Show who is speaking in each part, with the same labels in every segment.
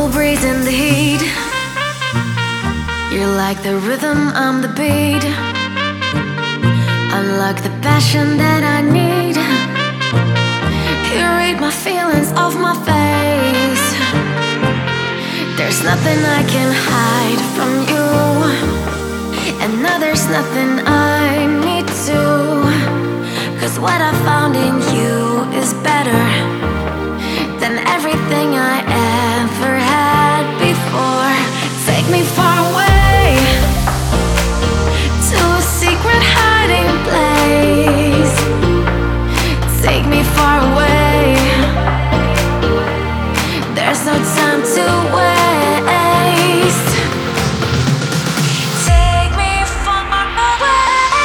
Speaker 1: cool breeze in the heat. You're like the rhythm, I'm the beat. Unlock the passion that I need. You read my feelings off my face. There's nothing I can hide from you, and now there's nothing I need to. 'Cause what I found in you is better than everything I ever had before. Take me far away to a secret hiding place. Take me far away. There's no time to waste. Take me far away.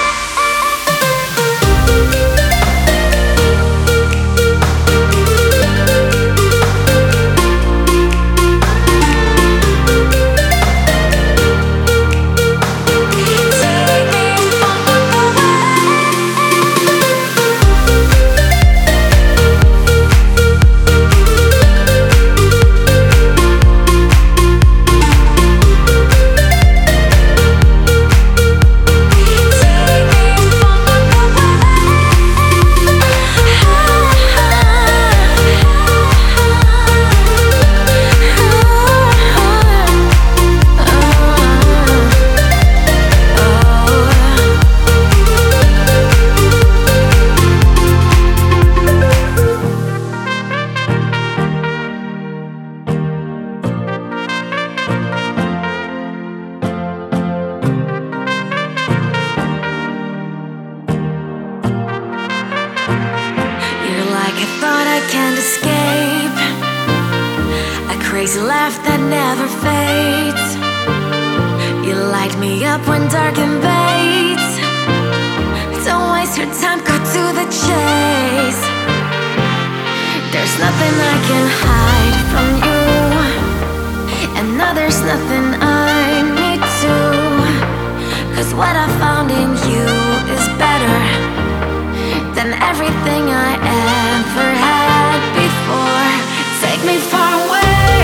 Speaker 1: I thought I can't escape a crazy laugh that never fades. You light me up when dark invades. Don't waste your time, go to the chase. There's nothing I can hide from you, and now there's nothing I need to. 'Cause what I found in you is better than everything I ever had before. Take me far away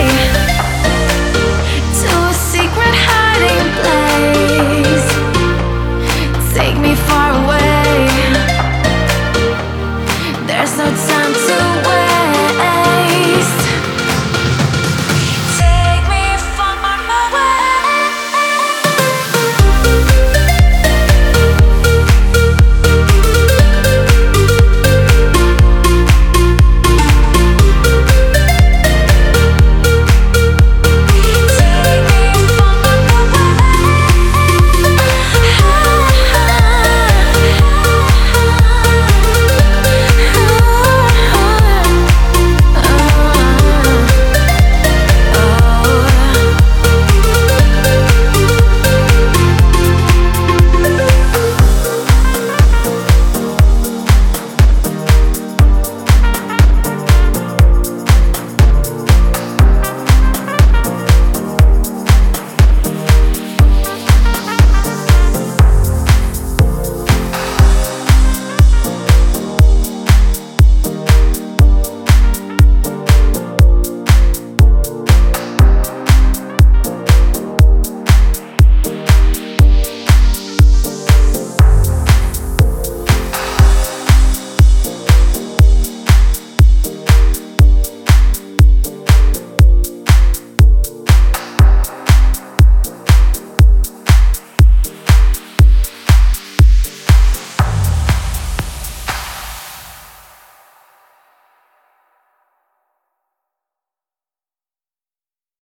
Speaker 1: to a secret hiding place. Take me far away. There's no time to wait.